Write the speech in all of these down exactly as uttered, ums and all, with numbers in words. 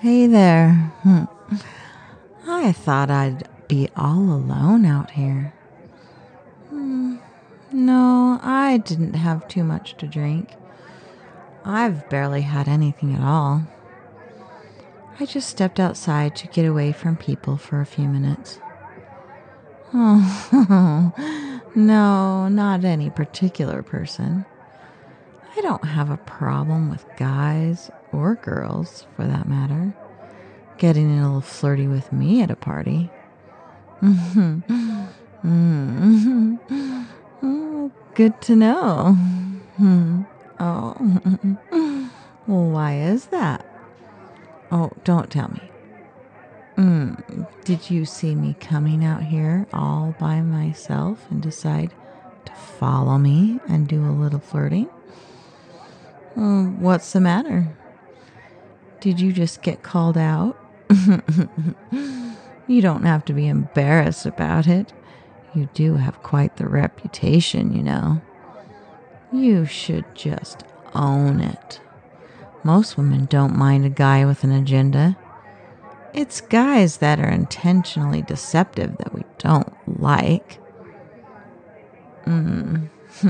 Hey there. Hmm. I thought I'd be all alone out here. Hmm. No, I didn't have too much to drink. I've barely had anything at all. I just stepped outside to get away from people for a few minutes. Oh, no, not any particular person. I don't have a problem with guys or girls, for that matter, getting a little flirty with me at a party. Oh, good to know. Oh, well, why is that? Oh, don't tell me. Mm, did you see me coming out here all by myself and decide to follow me and do a little flirting? Mm, what's the matter? Did you just get called out? You don't have to be embarrassed about it. You do have quite the reputation, you know. You should just own it. Most women don't mind a guy with an agenda. It's guys that are intentionally deceptive that we don't like. Mm.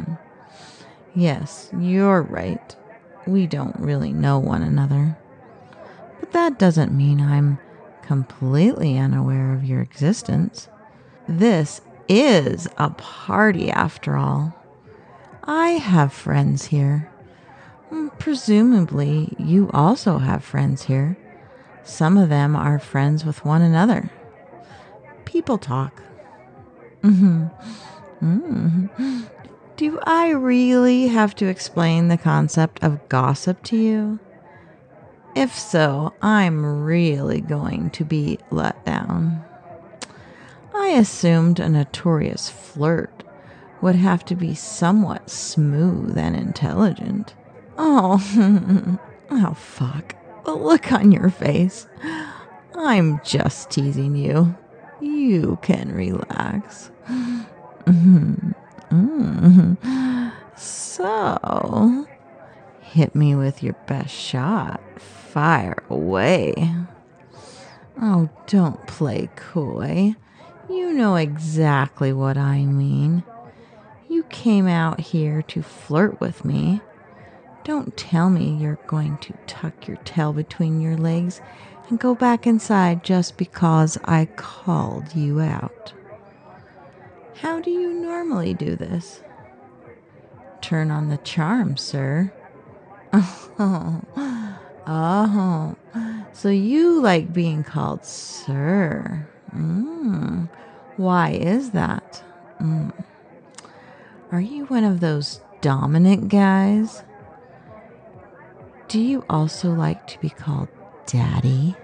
Yes, you're right. We don't really know one another. But that doesn't mean I'm completely unaware of your existence. This is a party after all. I have friends here. Presumably, you also have friends here. Some of them are friends with one another. People talk. Mm-hmm. Mm-hmm. Do I really have to explain the concept of gossip to you? If so, I'm really going to be let down. I assumed a notorious flirt would have to be somewhat smooth and intelligent. Oh, oh, fuck. The look on your face. I'm just teasing you. You can relax. Mm-hmm. Mm-hmm. So, hit me with your best shot. Fire away. Oh, don't play coy. You know exactly what I mean. You came out here to flirt with me. Don't tell me you're going to tuck your tail between your legs and go back inside just because I called you out. How do you normally do this? Turn on the charm, sir. Oh, oh, so you like being called sir. Mm. Why is that? Mm. Are you one of those dominant guys? Do you also like to be called daddy?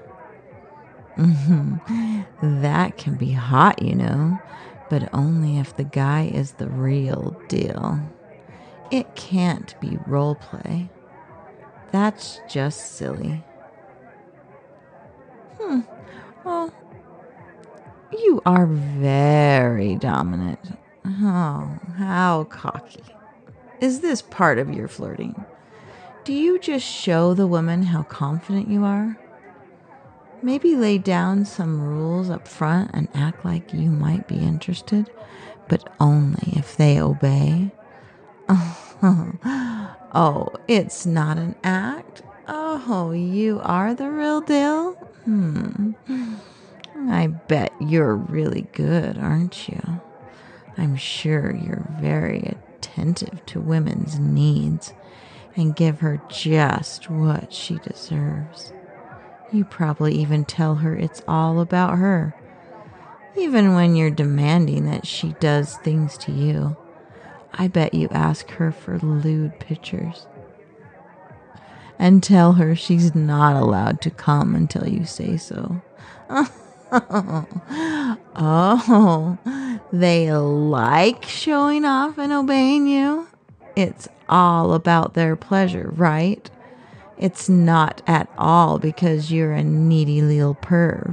Mm-hmm. That can be hot, you know, but only if the guy is the real deal. It can't be role play. That's just silly. Hmm. Well, you are very dominant. Oh, how cocky. Is this part of your flirting? Do you just show the woman how confident you are? Maybe lay down some rules up front and act like you might be interested, but only if they obey. Oh, oh, it's not an act? Oh, you are the real deal? Hmm. I bet you're really good, aren't you? I'm sure you're very attentive to women's needs and give her just what she deserves. You probably even tell her it's all about her, even when you're demanding that she does things to you. I bet you ask her for lewd pictures and tell her she's not allowed to come until you say so. Oh, they like showing off and obeying you? It's all about their pleasure, right? It's not at all because you're a needy little perv.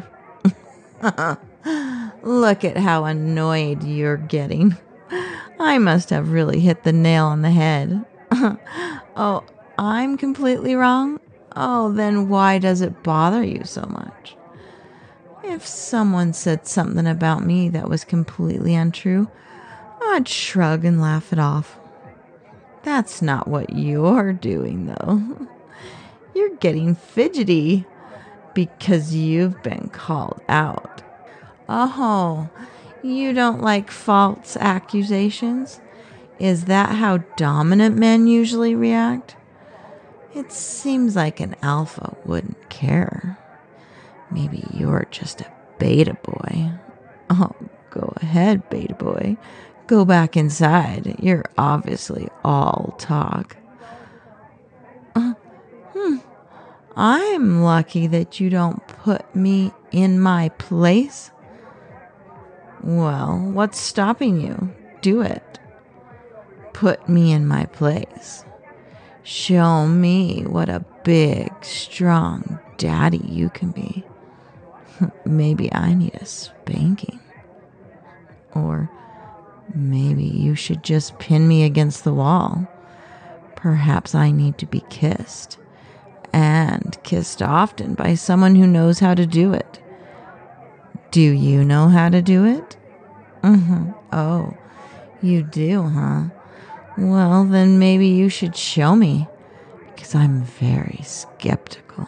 Look at how annoyed you're getting. I must have really hit the nail on the head. Oh, I'm completely wrong? Oh, then why does it bother you so much? If someone said something about me that was completely untrue, I'd shrug and laugh it off. That's not what you're doing, though. You're getting fidgety because you've been called out. Oh, you don't like false accusations? Is that how dominant men usually react? It seems like an alpha wouldn't care. Maybe you're just a beta boy. Oh, go ahead, beta boy. Go back inside. You're obviously all talk. Uh, hmm. I'm lucky that you don't put me in my place. Well, what's stopping you? Do it. Put me in my place. Show me what a big, strong daddy you can be. Maybe I need a spanking. Or maybe you should just pin me against the wall. Perhaps I need to be kissed. And kissed often by someone who knows how to do it. Do you know how to do it? Mm-hmm. Oh, you do, huh? Well, then maybe you should show me, because I'm very skeptical.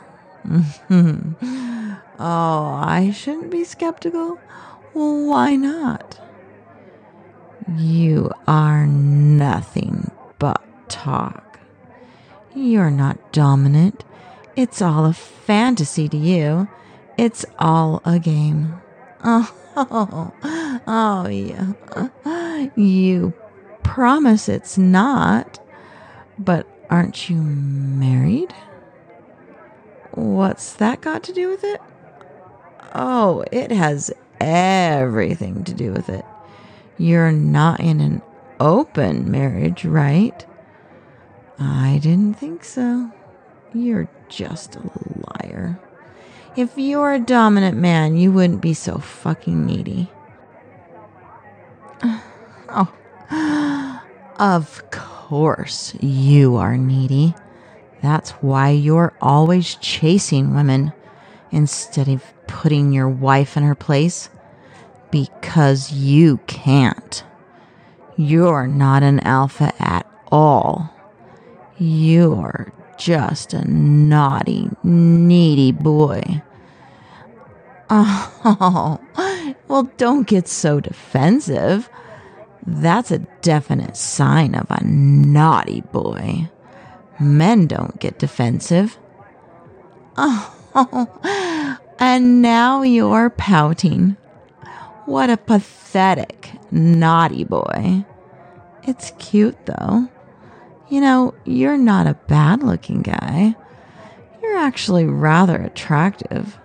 Oh, I shouldn't be skeptical? Well, why not? You are nothing but talk. You're not dominant. It's all a fantasy to you. It's all a game. Oh, oh, oh yeah. You promise it's not, but aren't you married? What's that got to do with it? Oh, it has everything to do with it. You're not in an open marriage, right? I didn't think so. You're just a liar. If you're a dominant man, you wouldn't be so fucking needy. Oh, of course you are needy. That's why you're always chasing women instead of putting your wife in her place. Because you can't. You're not an alpha at all. You're just a naughty, needy boy. Oh, well, don't get so defensive. That's a definite sign of a naughty boy. Men don't get defensive. Oh, and now you're pouting. What a pathetic, naughty boy. It's cute, though. You know, you're not a bad-looking guy. You're actually rather attractive.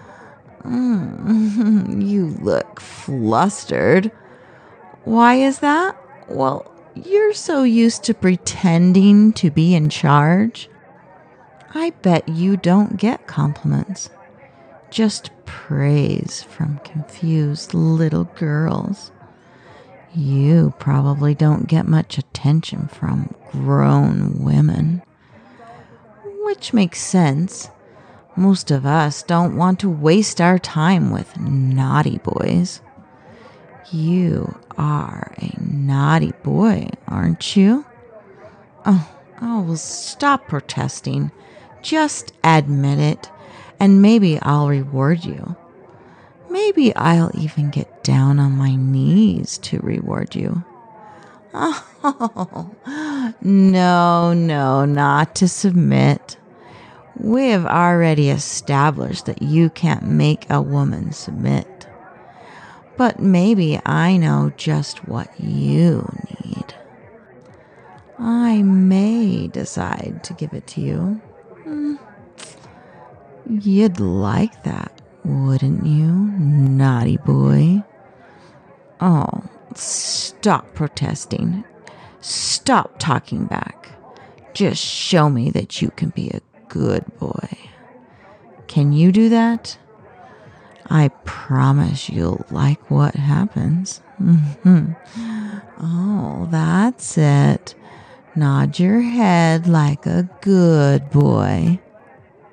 Mm, you look flustered. Why is that? Well, you're so used to pretending to be in charge. I bet you don't get compliments. Just praise from confused little girls. You probably don't get much attention from grown women. Which makes sense. Most of us don't want to waste our time with naughty boys. You are a naughty boy, aren't you? Oh, oh, well, stop protesting. Just admit it, and maybe I'll reward you. Maybe I'll even get down on my knees to reward you. Oh, no, no, not to submit. We have already established that you can't make a woman submit. But maybe I know just what you need. I may decide to give it to you. Hmm. You'd like that, wouldn't you, naughty boy? Oh, stop protesting. Stop talking back. Just show me that you can be a good boy. Can you do that? I promise you'll like what happens. Mm-hmm. Oh, that's it. Nod your head like a good boy.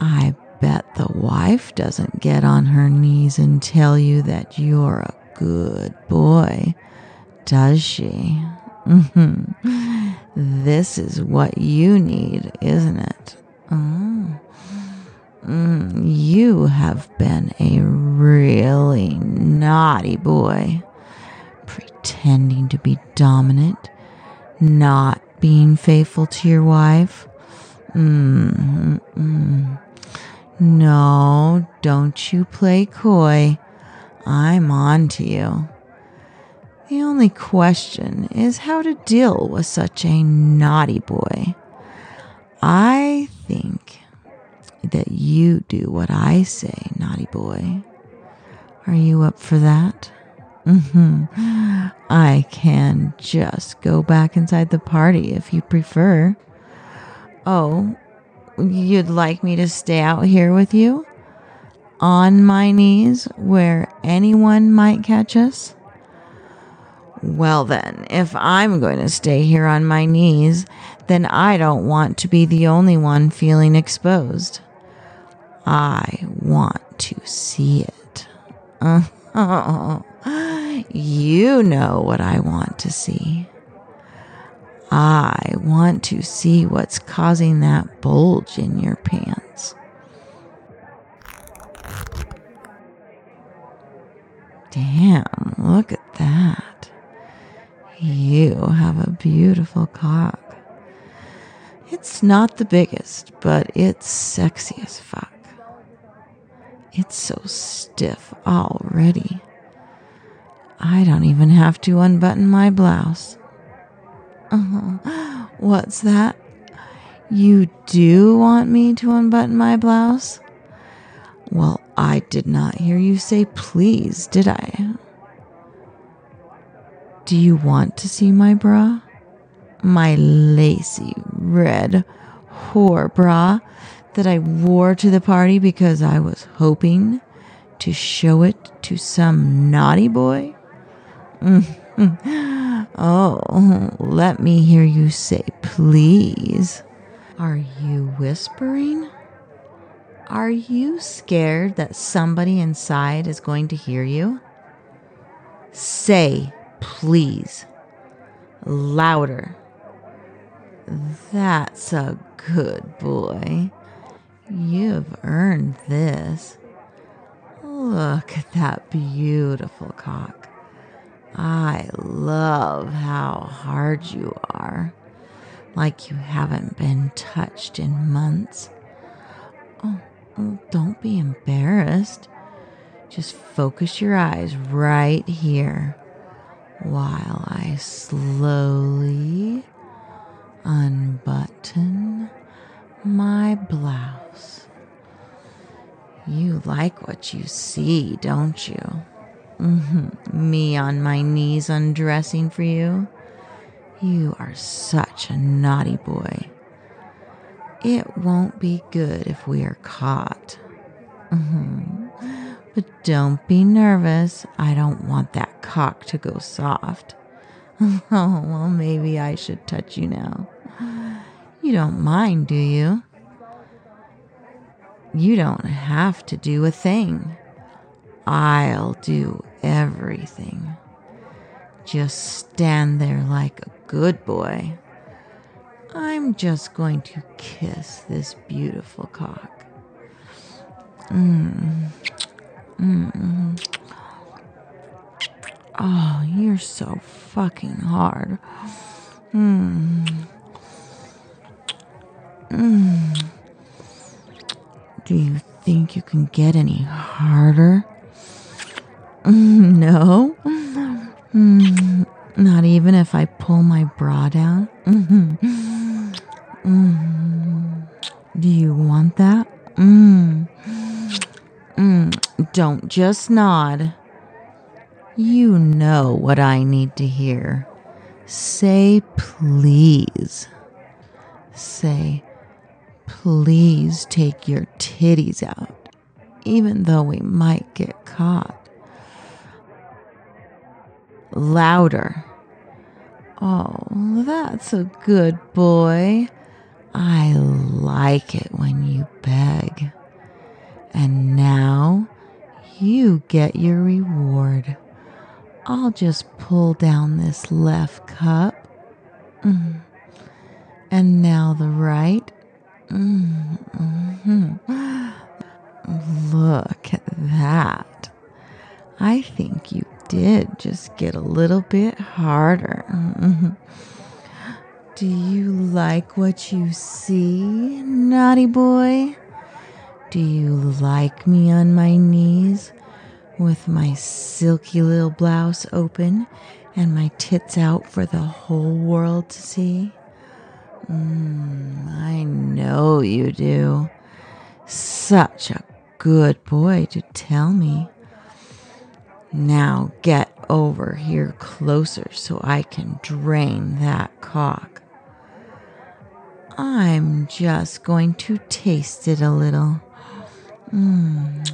I bet the wife doesn't get on her knees and tell you that you're a good boy, does she? Mm-hmm. This is what you need, isn't it? Oh. Mm, you have been a really naughty boy, pretending to be dominant, not being faithful to your wife. Mm, mm. No, don't you play coy. I'm on to you. The only question is how to deal with such a naughty boy. I think that you do what I say, naughty boy. Are you up for that? Mm-hmm. I can just go back inside the party if you prefer. Oh, you'd like me to stay out here with you? On my knees where anyone might catch us? Well then, if I'm going to stay here on my knees, then I don't want to be the only one feeling exposed. I want to see it. Oh, you know what I want to see. I want to see what's causing that bulge in your pants. Damn, look at that. You have a beautiful cock. It's not the biggest, but it's sexy as fuck. It's so stiff already. I don't even have to unbutton my blouse. Uh-huh. What's that? You do want me to unbutton my blouse? Well, I did not hear you say please, did I? Do you want to see my bra? My lacy red whore bra that I wore to the party because I was hoping to show it to some naughty boy? Oh, let me hear you say please. Are you whispering? Are you scared that somebody inside is going to hear you? Say please. Louder. That's a good boy. You've earned this. Look at that beautiful cock. I love how hard you are. Like you haven't been touched in months. Oh, oh, don't be embarrassed. Just focus your eyes right here while I slowly unbutton my blouse. You like what you see, don't you? Mm-hmm. Me on my knees undressing for you. You are such a naughty boy. It won't be good if we are caught. Mm-hmm. But don't be nervous. I don't want that cock to go soft. Oh, well, maybe I should touch you now. You don't mind, do you? You don't have to do a thing. I'll do everything. Just stand there like a good boy. I'm just going to kiss this beautiful cock. Mm. Mm. Oh, you're so fucking hard. Mm. Mm. Do you think you can get any harder? Mm, no. Mm, not even if I pull my bra down? Mm-hmm. Mm. Do you want that? Mm. Mm. Don't just nod. You know what I need to hear. Say please. Say, please take your titties out, even though we might get caught. Louder. Oh, that's a good boy. I like it when you beg. And now you get your reward. I'll just pull down this left cup. Mm. And now the right. Mm, mm-hmm. Look at that. I think you did just get a little bit harder. Mm-hmm. Do you like what you see, naughty boy? Do you like me on my knees with my silky little blouse open and my tits out for the whole world to see? Mm, I know you do. Such a good boy to tell me. Now get over here closer so I can drain that cock. I'm just going to taste it a little. Mm.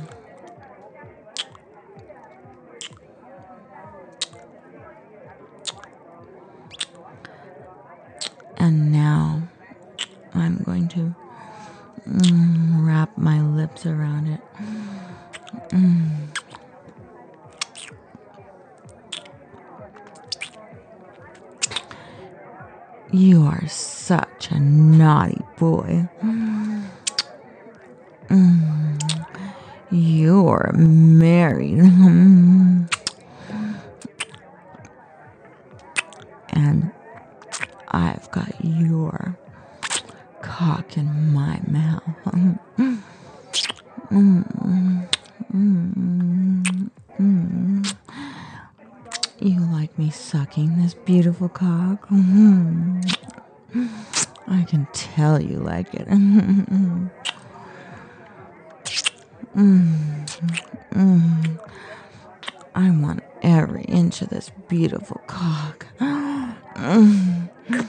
And now I'm going to mm, wrap my lips around it. Mm. You are such a naughty boy. Mm. You're married. And I've got your cock in my mouth. Mm, mm, mm, mm. You like me sucking this beautiful cock? Mm. I can tell you like it. Mm, mm. I want every inch of this beautiful cock. Mm.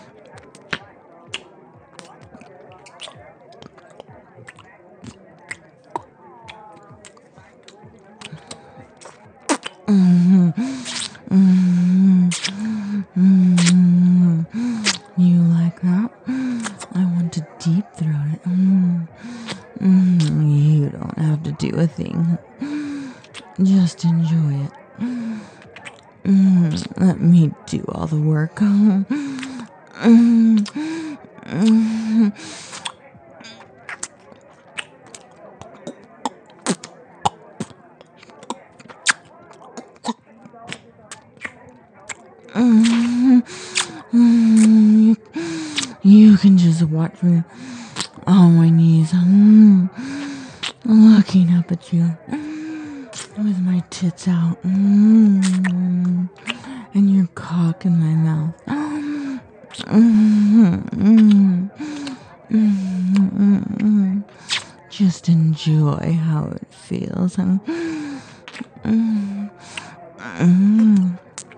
Mm, mm, mm, you like that? I want to deep throat it. Mm, mm, you don't have to do a thing. Just enjoy it. Mm, let me do all the work. Mm, mm, Mm, mm, you can just watch me on my knees, mm, looking up at you with my tits out, mm, and your cock in my mouth. Mm, mm, mm, mm, just enjoy how it feels. Mm, mm, mm.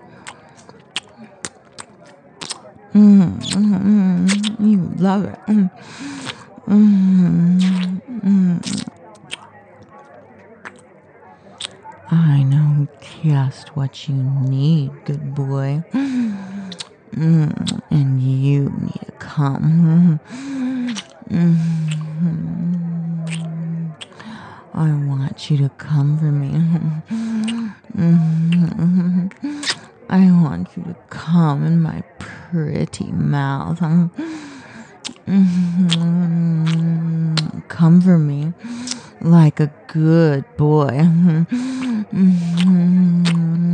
Mm, mm, mm, you love it. Mm, mm, mm. I know just what you need, good boy. Mm, and you need to come. Mm, I want you to come for me. Mm, I want you to come in my pretty mouth. Mm, come for me like a good boy. Mm, mm,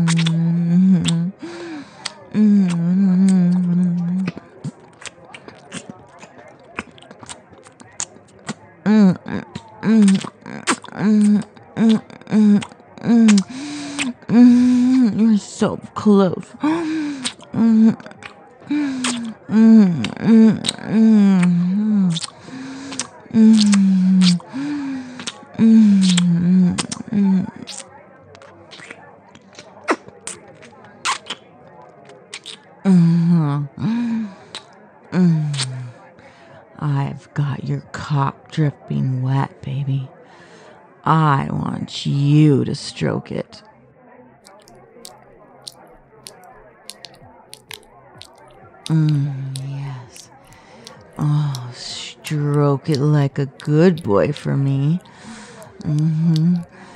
mm, mm, mm, mm, mm, you're so close. Mm, mm, mm, mm, mm, mm, mm. Mm, mm. I've got your cock dripping wet, baby. I want you to stroke it. Mm, yes. Oh, stroke it like a good boy for me. Mm-hmm.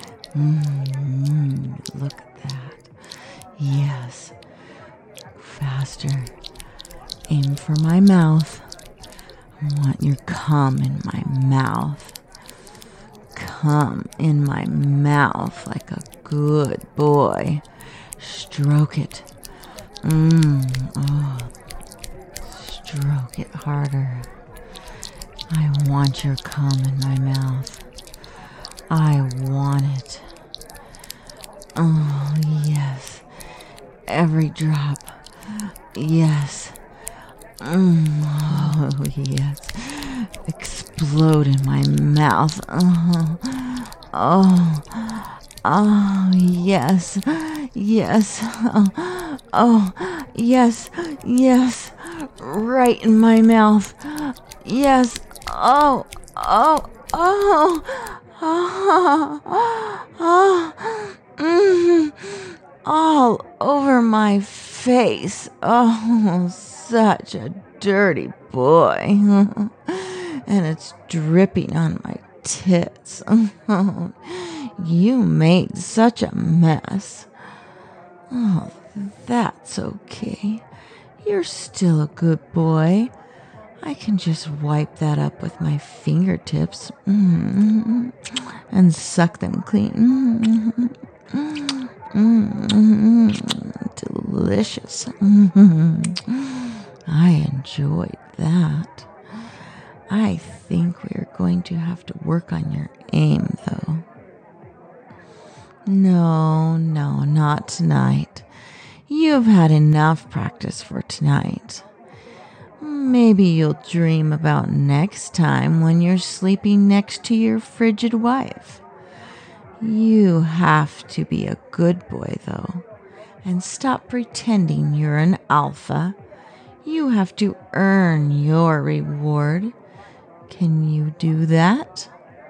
Mm-hmm. Look at that. Yes. Faster. Aim for my mouth. I want your cum in my mouth. Cum in my mouth like a good boy. Stroke it. Mmm. Oh. Stroke it harder. I want your cum in my mouth. I want it. Oh, yes. Every drop. Yes. Mm, oh, yes. Explode in my mouth. Oh, oh, oh, yes. Yes. Oh, oh, yes. Yes. Right in my mouth. Yes. Oh, oh, oh, oh, oh, mm, all over my face. Oh, such a dirty boy. And it's dripping on my tits. You made such a mess. Oh, that's okay. You're still a good boy. I can just wipe that up with my fingertips mm, and suck them clean. Mm, mm, mm, delicious. Mm, I enjoyed that. I think we're going to have to work on your aim, though. No, no, not tonight. You've had enough practice for tonight. Maybe you'll dream about next time when you're sleeping next to your frigid wife. You have to be a good boy, though, and stop pretending you're an alpha. You have to earn your reward. Can you do that?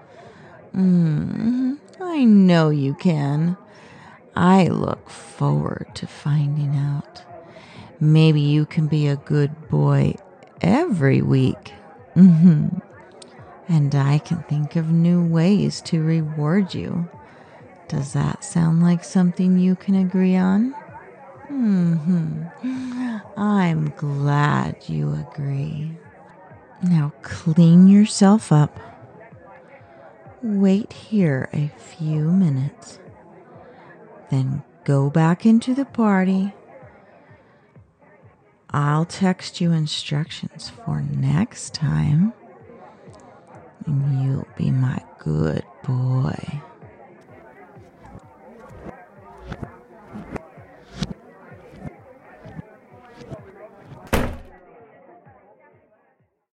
Mm, I know you can. I look forward to finding out. Maybe you can be a good boy every week. Mm-hmm. And I can think of new ways to reward you. Does that sound like something you can agree on? Mm-hmm. I'm glad you agree. Now clean yourself up. Wait here a few minutes. Then go back into the party. I'll text you instructions for next time. And you'll be my good boy.